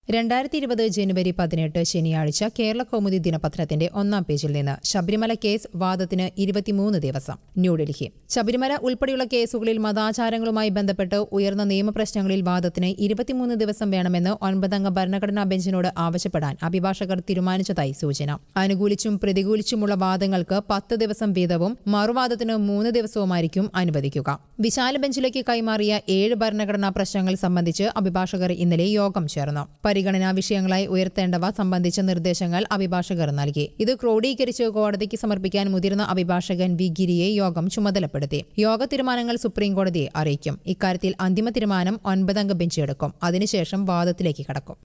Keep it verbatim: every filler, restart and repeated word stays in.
രണ്ടായിരത്തി ഇരുപത് ജനുവരി പതിനെട്ട് ശനിയാഴ്ച കേരള കൗമുദി ദിനപത്രത്തിന്റെ ഒന്നാം പേജിൽ നിന്ന് ശബരിമല കേസ് വാദത്തിന് ഇരുപത്തിമൂന്ന് ദിവസം. ന്യൂഡൽഹി. ശബരിമല ഉൾപ്പെടെയുള്ള കേസുകളിൽ മതാചാരങ്ങളുമായി ബന്ധപ്പെട്ട് ഉയർന്ന നിയമപ്രശ്നങ്ങളിൽ വാദത്തിന് ഇരുപത്തിമൂന്ന് ദിവസം വേണമെന്ന് ഒൻപതംഗ ഭരണഘടനാ ബെഞ്ചിനോട് ആവശ്യപ്പെടാൻ അഭിഭാഷകർ തീരുമാനിച്ചതായി സൂചന. അനുകൂലിച്ചും പ്രതികൂലിച്ചുമുള്ള വാദങ്ങൾക്ക് പത്ത് ദിവസം വീതവും മറുവാദത്തിന് മൂന്ന് ദിവസവുമായിരിക്കും അനുവദിക്കുക. വിശാല ബെഞ്ചിലേക്ക് കൈമാറിയ ഏഴ് ഭരണഘടനാ പ്രശ്നങ്ങൾ സംബന്ധിച്ച് അഭിഭാഷകർ ഇന്നലെ യോഗം ചേർന്നു. പരിഗണനാ വിഷയങ്ങളായി ഉയർത്തേണ്ടവ സംബന്ധിച്ച നിർദ്ദേശങ്ങൾ അഭിഭാഷകർ നൽകി. ഇത് ക്രോഡീകരിച്ച് കോടതിക്ക് സമർപ്പിക്കാൻ മുതിർന്ന അഭിഭാഷകൻ വി ഗിരിയെ യോഗം ചുമതലപ്പെടുത്തി. യോഗ തീരുമാനങ്ങൾ സുപ്രീംകോടതിയെ അറിയിക്കും. ഇക്കാര്യത്തിൽ അന്തിമ തീരുമാനം ഒൻപതംഗ ബെഞ്ച് എടുക്കും. അതിനുശേഷം വാദത്തിലേക്ക് കടക്കും.